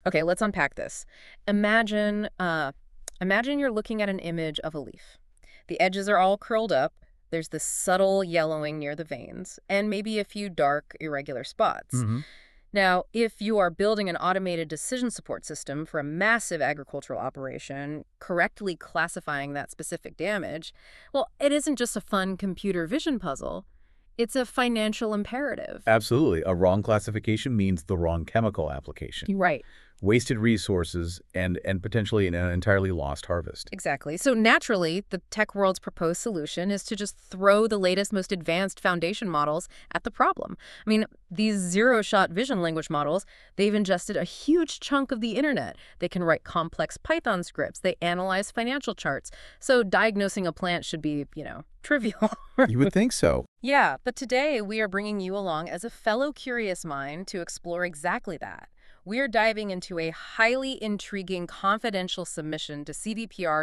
Okay, let's unpack this. Imagine, imagine you're looking at an image of a leaf. The edges are all curled up. There's this subtle yellowing near the veins, and maybe a few dark, irregular spots. Hmm. Now, if you are building an automated decision support system for a massive agricultural operation, correctly classifying that specific damage, well, it isn't just a fun computer vision puzzle. It's a financial imperative. Absolutely. A wrong classification means the wrong chemical application, Right. wasted resources, and potentially an entirely lost harvest. Exactly. So naturally, the tech world's proposed solution is to just throw the latest, most advanced foundation models at the problem. I mean, these zero-shot vision language models, they've ingested a huge chunk of the internet. They can write complex Python scripts. They analyze financial charts. So diagnosing a plant should be, trivial. You would think so. Yeah, but today we are bringing you along as a fellow curious mind to explore exactly that. We're diving into a highly intriguing confidential submission to CDPR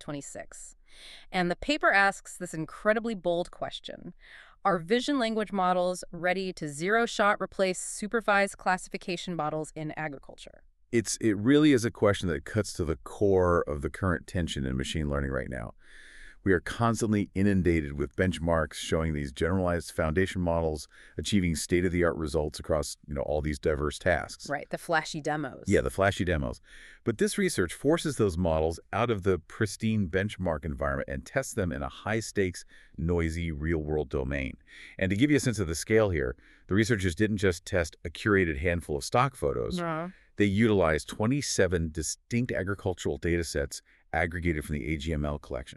2026. And the paper asks this incredibly bold question. Are vision language models ready to zero-shot replace supervised classification models in agriculture? It really is a question that cuts to the core of the current tension in machine learning right now. We are constantly inundated with benchmarks showing these generalized foundation models achieving state-of-the-art results across, all these diverse tasks. Right, the flashy demos. Yeah, the flashy demos. But this research forces those models out of the pristine benchmark environment and tests them in a high-stakes, noisy, real-world domain. And to give you a sense of the scale here, the researchers didn't just test a curated handful of stock photos. Uh, They utilized 27 distinct agricultural data sets aggregated from the AGML collection.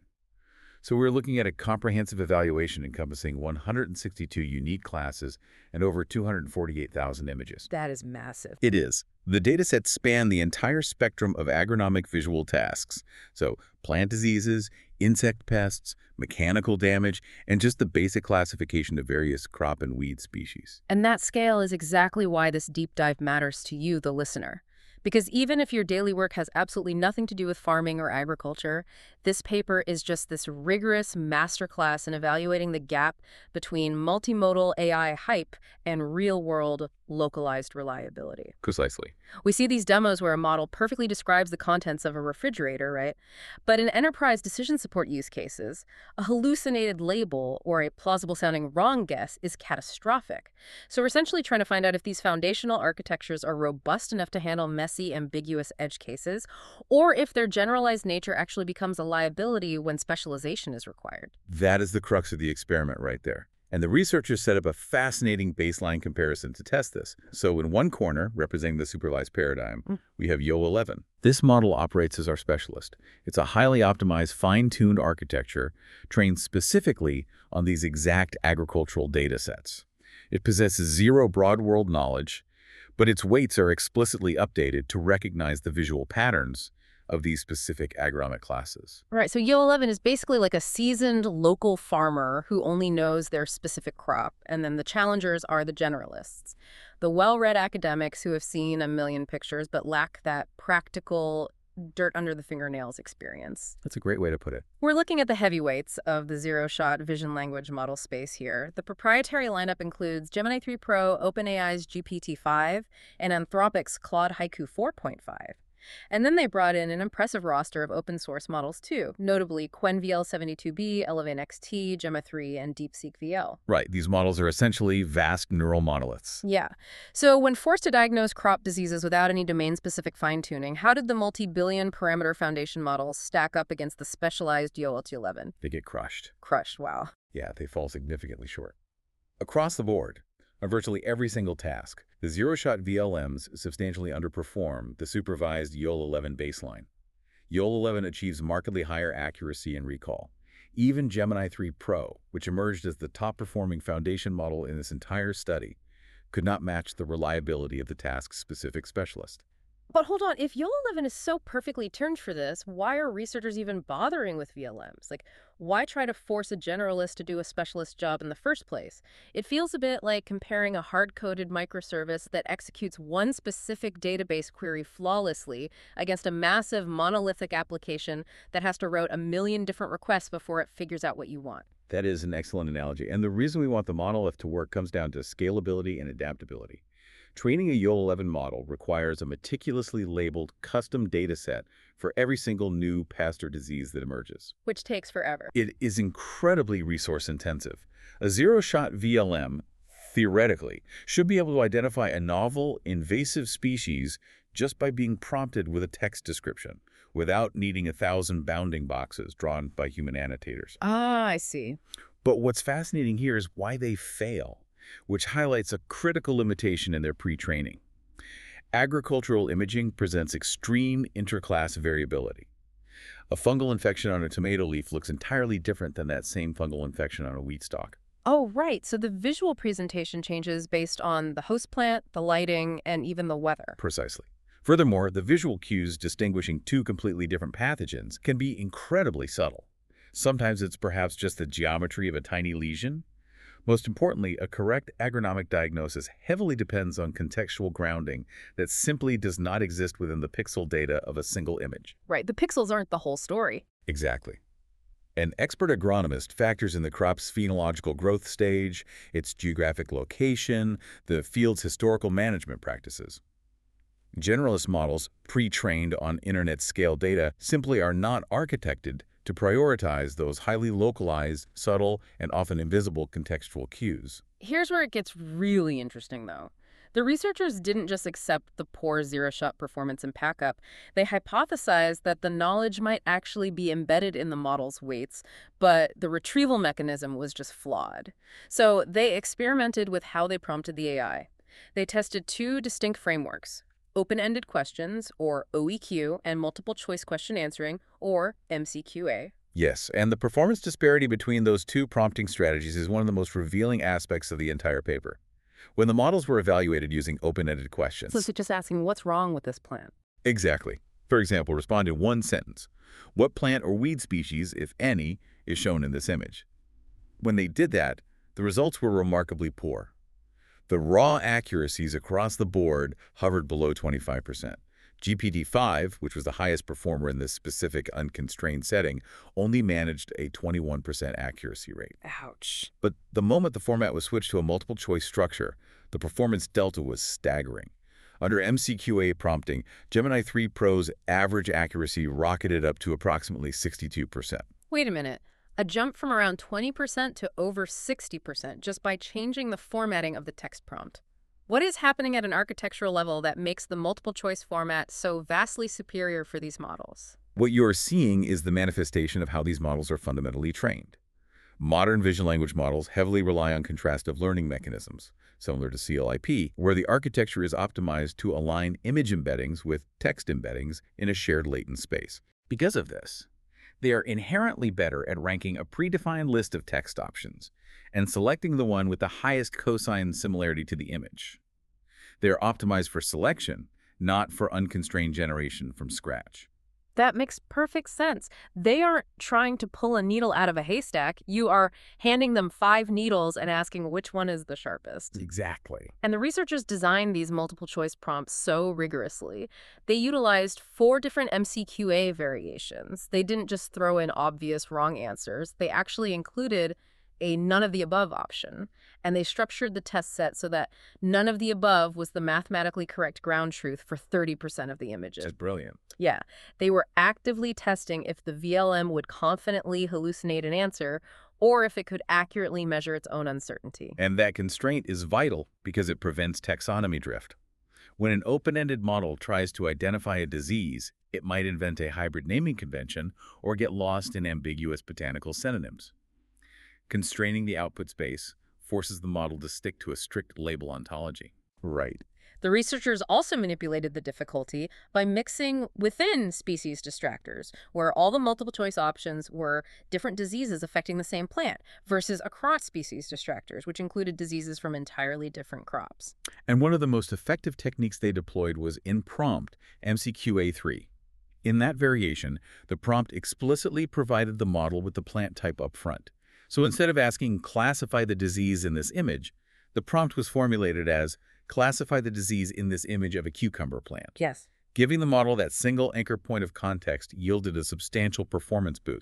So we're looking at a comprehensive evaluation encompassing 162 unique classes and over 248,000 images. that is massive. It is. The datasets span the entire spectrum of agronomic visual tasks. So plant diseases, insect pests, mechanical damage, and just the basic classification of various crop and weed species. And that scale is exactly why this deep dive matters to you, the listener. Because even if your daily work has absolutely nothing to do with farming or agriculture, this paper is just this rigorous masterclass in evaluating the gap between multimodal AI hype and real-world localized reliability. Precisely. We see these demos where a model perfectly describes the contents of a refrigerator, right? But in enterprise decision support use cases, a hallucinated label or a plausible-sounding wrong guess is catastrophic. So we're essentially trying to find out if these foundational architectures are robust enough to handle messy, ambiguous edge cases, or if their generalized nature actually becomes a liability when specialization is required. That is the crux of the experiment right there. And the researchers set up a fascinating baseline comparison to test this. So in one corner, representing the supervised paradigm, we have YOL11. This model operates as our specialist. It's a highly optimized, fine-tuned architecture trained specifically on these exact agricultural data sets. It possesses zero broad world knowledge, but its weights are explicitly updated to recognize the visual patterns of these specific agronomic classes. Right, so Yo11 is basically like a seasoned local farmer who only knows their specific crop, and then the challengers are the generalists, the well-read academics who have seen a million pictures but lack that practical dirt under the fingernails experience. That's a great way to put it. We're looking at the heavyweights of the zero-shot vision language model space here. The proprietary lineup includes Gemini 3 Pro, OpenAI's GPT-5, and Anthropic's Claude Haiku 4.5. And then they brought in an impressive roster of open source models too, notably QuenVL72B, Elevate XT, Gemma 3, and DeepSeek VL. Right, these models are essentially vast neural monoliths. Yeah. So when forced to diagnose crop diseases without any domain-specific fine-tuning, how did the multi-billion parameter foundation models stack up against the specialized YOLT11? They get crushed. Crushed, wow. Yeah, they fall significantly short. Across the board, on virtually every single task, the zero-shot VLMs substantially underperform the supervised YOL11 baseline. YOL11 achieves markedly higher accuracy and recall. Even Gemini 3 Pro, which emerged as the top-performing foundation model in this entire study, could not match the reliability of the task-specific specialist. But hold on, if YOLO11 is so perfectly tuned for this, why are researchers even bothering with VLMs? Like, why try to force a generalist to do a specialist job in the first place? It feels a bit like comparing a hard-coded microservice that executes one specific database query flawlessly against a massive monolithic application that has to route a million different requests before it figures out what you want. That is an excellent analogy. And the reason we want the monolith to work comes down to scalability and adaptability. Training a YOL 11 model requires a meticulously labeled custom data set for every single new pest or disease that emerges. Which takes forever. It is incredibly resource-intensive. A zero-shot VLM, theoretically, should be able to identify a novel, invasive species just by being prompted with a text description, without needing 1,000 bounding boxes drawn by human annotators. Ah, I see. But what's fascinating here is why they fail, which highlights a critical limitation in their pre-training. Agricultural imaging presents extreme interclass variability. A fungal infection on a tomato leaf looks entirely different than that same fungal infection on a wheat stalk. Oh, right. So the visual presentation changes based on the host plant, the lighting, and even the weather. Precisely. Furthermore, the visual cues distinguishing two completely different pathogens can be incredibly subtle. Sometimes it's perhaps just the geometry of a tiny lesion. Most importantly, a correct agronomic diagnosis heavily depends on contextual grounding that simply does not exist within the pixel data of a single image. Right. The pixels aren't the whole story. Exactly. An expert agronomist factors in the crop's phenological growth stage, its geographic location, the field's historical management practices. Generalist models, pre-trained on internet-scale data, simply are not architected to prioritize those highly localized, subtle, and often invisible contextual cues. Here's where it gets really interesting, though. The researchers didn't just accept the poor zero-shot performance in PackUp. They hypothesized that the knowledge might actually be embedded in the model's weights, but the retrieval mechanism was just flawed. So they experimented with how they prompted the AI. They tested two distinct frameworks: open-ended questions, or OEQ, and multiple choice question answering, or MCQA. Yes, and the performance disparity between those two prompting strategies is one of the most revealing aspects of the entire paper. When the models were evaluated using open-ended questions... So just asking, what's wrong with this plant? Exactly. For example, respond in one sentence. What plant or weed species, if any, is shown in this image? When they did that, the results were remarkably poor. The raw accuracies across the board hovered below 25%. GPT-5, which was the highest performer in this specific unconstrained setting, only managed a 21% accuracy rate. Ouch. But the moment the format was switched to a multiple-choice structure, the performance delta was staggering. Under MCQA prompting, Gemini 3 Pro's average accuracy rocketed up to approximately 62%. Wait a minute. A jump from around 20% to over 60% just by changing the formatting of the text prompt. What is happening at an architectural level that makes the multiple choice format so vastly superior for these models? What you're seeing is the manifestation of how these models are fundamentally trained. Modern vision language models heavily rely on contrastive learning mechanisms, similar to CLIP, where the architecture is optimized to align image embeddings with text embeddings in a shared latent space. Because of this, they are inherently better at ranking a predefined list of text options and selecting the one with the highest cosine similarity to the image. They are optimized for selection, not for unconstrained generation from scratch. That makes perfect sense. They aren't trying to pull a needle out of a haystack. You are handing them 5 needles and asking which one is the sharpest. Exactly. And the researchers designed these multiple choice prompts so rigorously. They utilized 4 different MCQA variations. They didn't just throw in obvious wrong answers. They actually included a none of the above option. And they structured the test set so that none of the above was the mathematically correct ground truth for 30% of the images. That's brilliant. Yeah, they were actively testing if the VLM would confidently hallucinate an answer or if it could accurately measure its own uncertainty. And that constraint is vital because it prevents taxonomy drift. When an open-ended model tries to identify a disease, it might invent a hybrid naming convention or get lost in ambiguous botanical synonyms. Constraining the output space forces the model to stick to a strict label ontology. Right. The researchers also manipulated the difficulty by mixing within species distractors, where all the multiple choice options were different diseases affecting the same plant, versus across species distractors, which included diseases from entirely different crops. And one of the most effective techniques they deployed was in-prompt MCQA3. In that variation, the prompt explicitly provided the model with the plant type up front. So instead of asking, classify the disease in this image, the prompt was formulated as, classify the disease in this image of a cucumber plant. Yes. Giving the model that single anchor point of context yielded a substantial performance boost.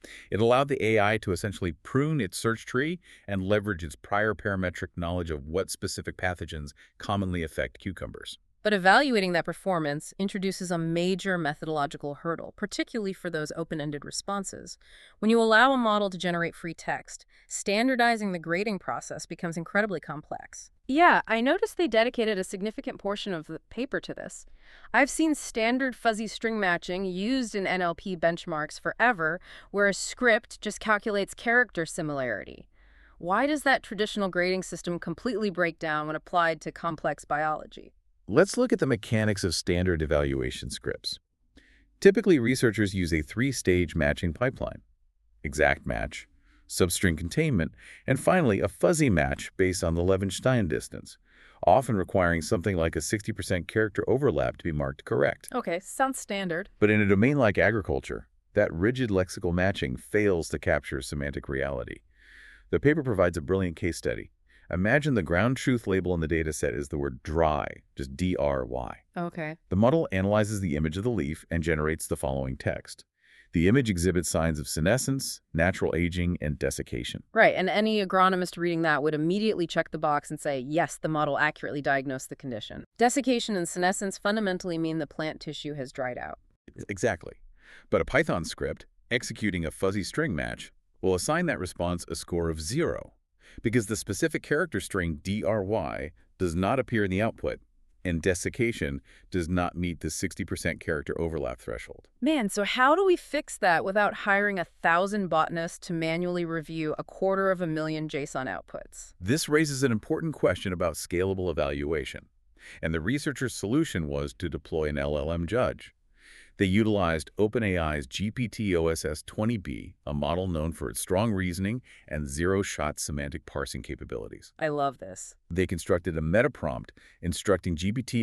It allowed the AI to essentially prune its search tree and leverage its prior parametric knowledge of what specific pathogens commonly affect cucumbers. But evaluating that performance introduces a major methodological hurdle, particularly for those open-ended responses. When you allow a model to generate free text, standardizing the grading process becomes incredibly complex. Yeah, I noticed they dedicated a significant portion of the paper to this. I've seen standard fuzzy string matching used in NLP benchmarks forever, where a script just calculates character similarity. Why does that traditional grading system completely break down when applied to complex biology? Let's look at the mechanics of standard evaluation scripts. Typically, researchers use a three-stage matching pipeline: exact match, substring containment, and finally a fuzzy match based on the Levenshtein distance, often requiring something like a 60% character overlap to be marked correct. Okay, sounds standard. But in a domain like agriculture, that rigid lexical matching fails to capture semantic reality. The paper provides a brilliant case study. Imagine the ground truth label in the dataset is the word dry, just D-R-Y. Okay. The model analyzes the image of the leaf and generates the following text. The image exhibits signs of senescence, natural aging, and desiccation. Right, and any agronomist reading that would immediately check the box and say, yes, the model accurately diagnosed the condition. Desiccation and senescence fundamentally mean the plant tissue has dried out. Exactly. But a Python script, executing a fuzzy string match, will assign that response a score of 0, because the specific character string DRY does not appear in the output, and desiccation does not meet the 60% character overlap threshold. Man, so how do we fix that without hiring 1,000 botanists to manually review 250,000 JSON outputs? This raises an important question about scalable evaluation, and the researchers' solution was to deploy an LLM judge. They utilized OpenAI's GPT-OSS-20B, a model known for its strong reasoning and zero-shot semantic parsing capabilities. I love this. They constructed a meta-prompt instructing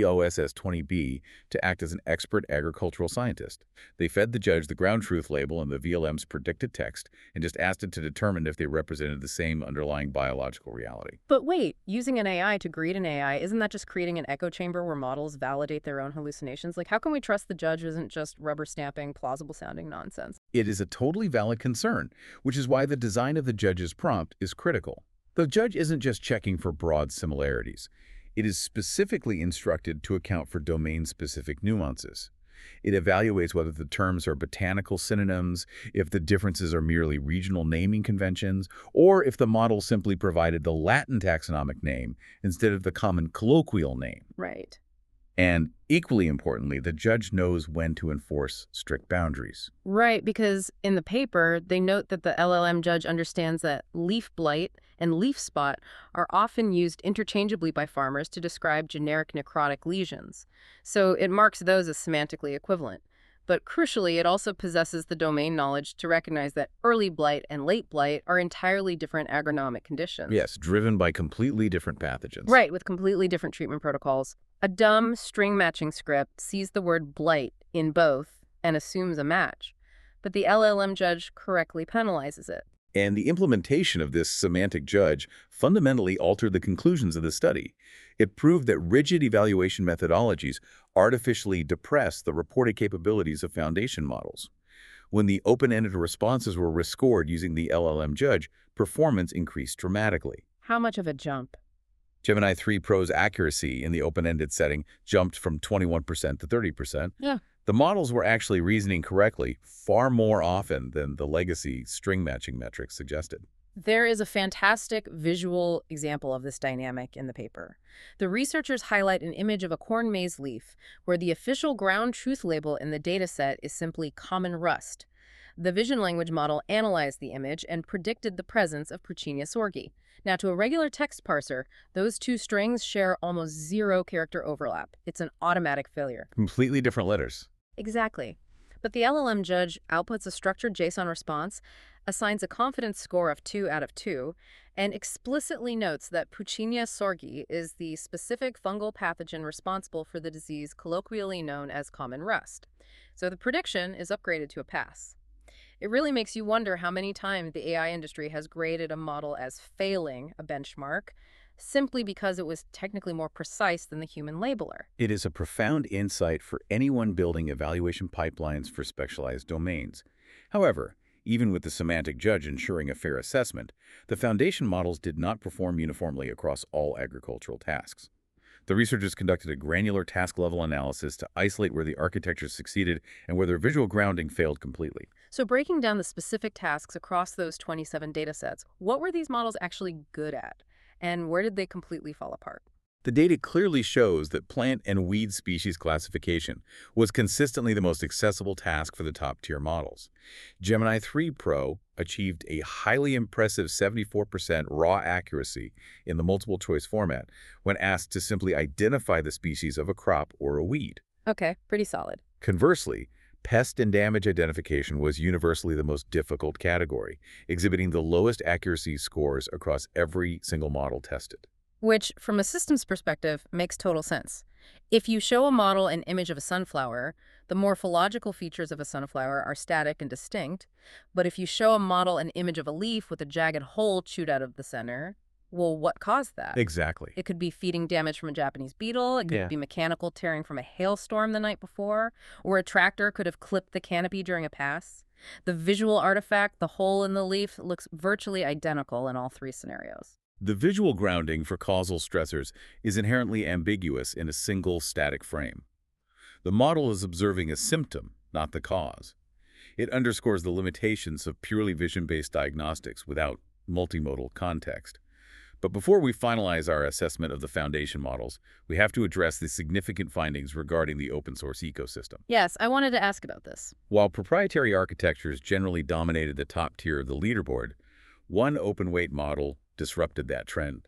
GPT-OSS-20B to act as an expert agricultural scientist. They fed the judge the ground truth label and the VLM's predicted text and just asked it to determine if they represented the same underlying biological reality. But wait, using an AI to grade an AI, isn't that just creating an echo chamber where models validate their own hallucinations? Like, how can we trust the judge isn't just rubber stamping plausible-sounding nonsense? It is a totally valid concern, which is why the design of the judge's prompt is critical. The judge isn't just checking for broad similarities. It is specifically instructed to account for domain-specific nuances. It evaluates whether the terms are botanical synonyms, if the differences are merely regional naming conventions, or if the model simply provided the Latin taxonomic name instead of the common colloquial name. Right. And equally importantly, the judge knows when to enforce strict boundaries. Right, because in the paper, they note that the LLM judge understands that leaf blight and leaf spot are often used interchangeably by farmers to describe generic necrotic lesions. So it marks those as semantically equivalent. But crucially, it also possesses the domain knowledge to recognize that early blight and late blight are entirely different agronomic conditions. Yes, driven by completely different pathogens. Right, with completely different treatment protocols. A dumb string matching script sees the word blight in both and assumes a match, but the LLM judge correctly penalizes it. And the implementation of this semantic judge fundamentally altered the conclusions of the study. It proved that rigid evaluation methodologies artificially depress the reported capabilities of foundation models. When the open-ended responses were rescored using the LLM judge, performance increased dramatically. How much of a jump? Gemini 3 Pro's accuracy in the open-ended setting jumped from 21% to 30%. Yeah. The models were actually reasoning correctly far more often than the legacy string matching metrics suggested. There is a fantastic visual example of this dynamic in the paper. The researchers highlight an image of a corn maze leaf, where the official ground truth label in the dataset is simply common rust. The vision language model analyzed the image and predicted the presence of Puccinia sorghii. Now, to a regular text parser, those two strings share almost zero character overlap. It's an automatic failure. Completely different letters. Exactly. But the LLM judge outputs a structured JSON response, assigns a confidence score of 2 out of 2, and explicitly notes that Puccinia sorghii is the specific fungal pathogen responsible for the disease colloquially known as common rust. So the prediction is upgraded to a pass. It really makes you wonder how many times the AI industry has graded a model as failing a benchmark simply because it was technically more precise than the human labeler. It is a profound insight for anyone building evaluation pipelines for specialized domains. However, Even with the semantic judge ensuring a fair assessment, the foundation models did not perform uniformly across all agricultural tasks. The researchers conducted a granular task-level analysis to isolate where the architecture succeeded and where their visual grounding failed completely. So breaking down the specific tasks across those 27 datasets, what were these models actually good at? And where did they completely fall apart? The data clearly shows that plant and weed species classification was consistently the most accessible task for the top-tier models. Gemini 3 Pro achieved a highly impressive 74% raw accuracy in the multiple-choice format when asked to simply identify the species of a crop or a weed. Okay, pretty solid. Conversely, pest and damage identification was universally the most difficult category, exhibiting the lowest accuracy scores across every single model tested. Which, from a systems perspective, makes total sense. If you show a model an image of a sunflower, the morphological features of a sunflower are static and distinct. But if you show a model an image of a leaf with a jagged hole chewed out of the center, well, what caused that? Exactly. It could be feeding damage from a Japanese beetle, it could be mechanical tearing from a hailstorm the night before, or a tractor could have clipped the canopy during a pass. The visual artifact, the hole in the leaf, looks virtually identical in all three scenarios. The visual grounding for causal stressors is inherently ambiguous in a single static frame. The model is observing a symptom, not the cause. It underscores the limitations of purely vision-based diagnostics without multimodal context. But before we finalize our assessment of the foundation models, we have to address the significant findings regarding the open-source ecosystem. Yes, I wanted to ask about this. While proprietary architectures generally dominated the top tier of the leaderboard, one open-weight model disrupted that trend.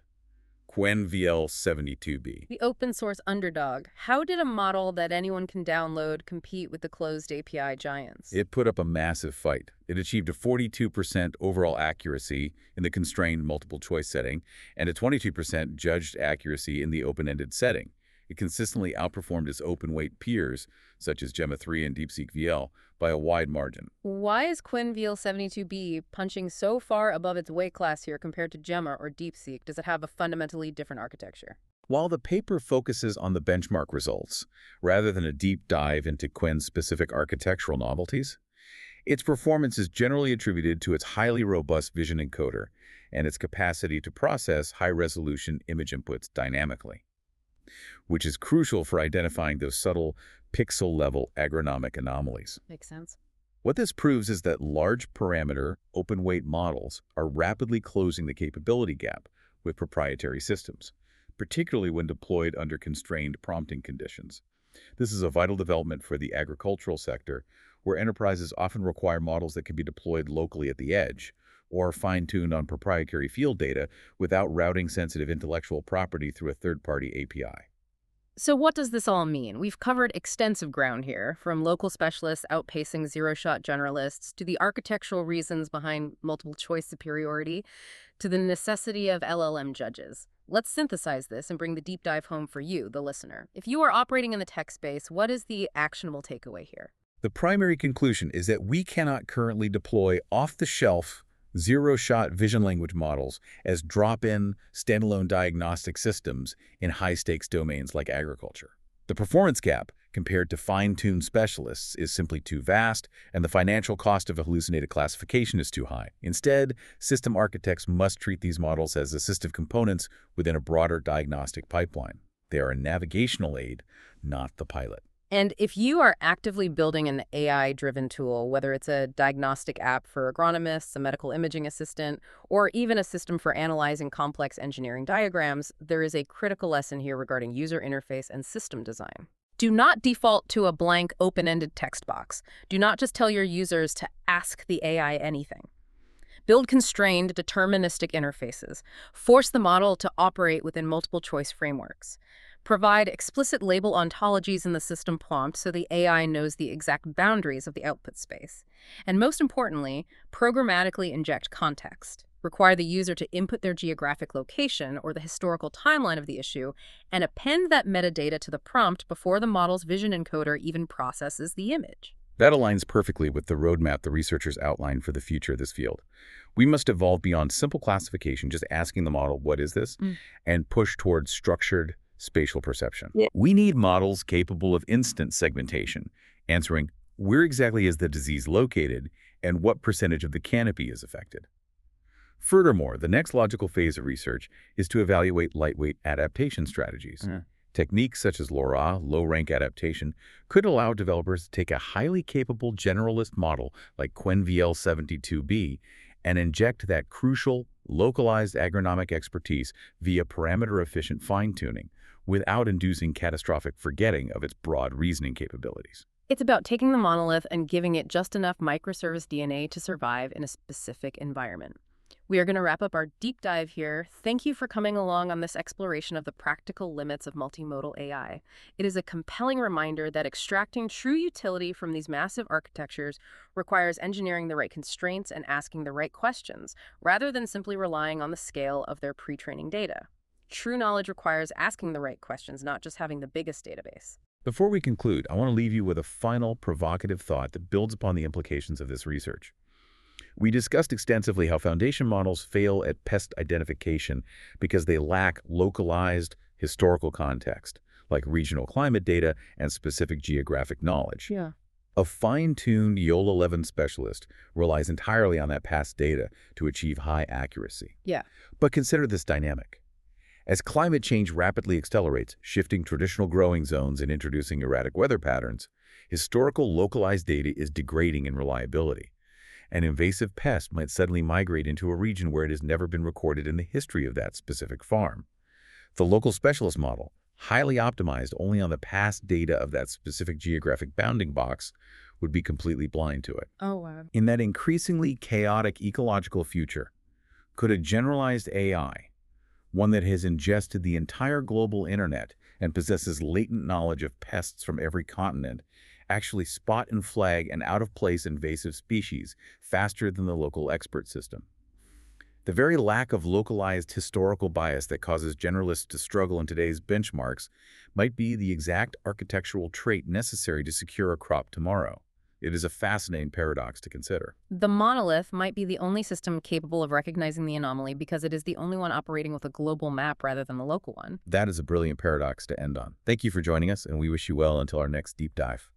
QuenVL72b. The open source underdog. How did a model that anyone can download compete with the closed API giants? It put up a massive fight. It achieved a 42% overall accuracy in the constrained multiple choice setting and a 22% judged accuracy in the open-ended setting. It consistently outperformed its open-weight peers, such as Gemma 3 and DeepSeek VL, by a wide margin. Why is QuenVL72b punching so far above its weight class here compared to Gemma or DeepSeek? Does it have a fundamentally different architecture? While the paper focuses on the benchmark results, rather than a deep dive into Quen's specific architectural novelties, its performance is generally attributed to its highly robust vision encoder and its capacity to process high-resolution image inputs dynamically, which is crucial for identifying those subtle pixel-level agronomic anomalies. Makes sense. What this proves is that large parameter, open-weight models are rapidly closing the capability gap with proprietary systems, particularly when deployed under constrained prompting conditions. This is a vital development for the agricultural sector, where enterprises often require models that can be deployed locally at the edge, or fine-tuned on proprietary field data without routing sensitive intellectual property through a third-party API. So what does this all mean? We've covered extensive ground here, from local specialists outpacing zero-shot generalists to the architectural reasons behind multiple-choice superiority to the necessity of LLM judges. Let's synthesize this and bring the deep dive home for you, the listener. If you are operating in the tech space, what is the actionable takeaway here? The primary conclusion is that we cannot currently deploy off-the-shelf zero-shot vision language models as drop-in, standalone diagnostic systems in high-stakes domains like agriculture. The performance gap compared to fine-tuned specialists is simply too vast, and the financial cost of a hallucinated classification is too high. Instead, system architects must treat these models as assistive components within a broader diagnostic pipeline. They are a navigational aid, not the pilot. And if you are actively building an AI-driven tool, whether it's a diagnostic app for agronomists, a medical imaging assistant, or even a system for analyzing complex engineering diagrams, there is a critical lesson here regarding user interface and system design. Do not default to a blank, open-ended text box. Do not just tell your users to ask the AI anything. Build constrained, deterministic interfaces. Force the model to operate within multiple choice frameworks. Provide explicit label ontologies in the system prompt so the AI knows the exact boundaries of the output space. And most importantly, programmatically inject context. Require the user to input their geographic location or the historical timeline of the issue and append that metadata to the prompt before the model's vision encoder even processes the image. That aligns perfectly with the roadmap the researchers outlined for the future of this field. We must evolve beyond simple classification, just asking the model, what is this, and push towards structured spatial perception. We need models capable of instant segmentation, answering where exactly is the disease located and what percentage of the canopy is affected. Furthermore, the next logical phase of research is to evaluate lightweight adaptation strategies. Techniques such as LoRa, low-rank adaptation, could allow developers to take a highly capable generalist model like QuenVL72B and inject that crucial, localized agronomic expertise via parameter-efficient fine-tuning without inducing catastrophic forgetting of its broad reasoning capabilities. It's about taking the monolith and giving it just enough microservice DNA to survive in a specific environment. We are going to wrap up our deep dive here. Thank you for coming along on this exploration of the practical limits of multimodal AI. It is a compelling reminder that extracting true utility from these massive architectures requires engineering the right constraints and asking the right questions, rather than simply relying on the scale of their pre-training data. True knowledge requires asking the right questions, not just having the biggest database. Before we conclude, I want to leave you with a final provocative thought that builds upon the implications of this research. We discussed extensively how foundation models fail at pest identification because they lack localized historical context, like regional climate data and specific geographic knowledge. A fine-tuned YOLA 11 specialist relies entirely on that past data to achieve high accuracy. But consider this dynamic. As climate change rapidly accelerates, shifting traditional growing zones and introducing erratic weather patterns, historical localized data is degrading in reliability. An invasive pest might suddenly migrate into a region where it has never been recorded in the history of that specific farm. The local specialist model, highly optimized only on the past data of that specific geographic bounding box, would be completely blind to it. In that increasingly chaotic ecological future, could a generalized AI, one that has ingested the entire global internet and possesses latent knowledge of pests from every continent, actually spot and flag an out-of-place invasive species faster than the local expert system? The very lack of localized historical bias that causes generalists to struggle in today's benchmarks might be the exact architectural trait necessary to secure a crop tomorrow. It is a fascinating paradox to consider. The monolith might be the only system capable of recognizing the anomaly because it is the only one operating with a global map rather than the local one. That is a brilliant paradox to end on. Thank you for joining us, and we wish you well until our next deep dive.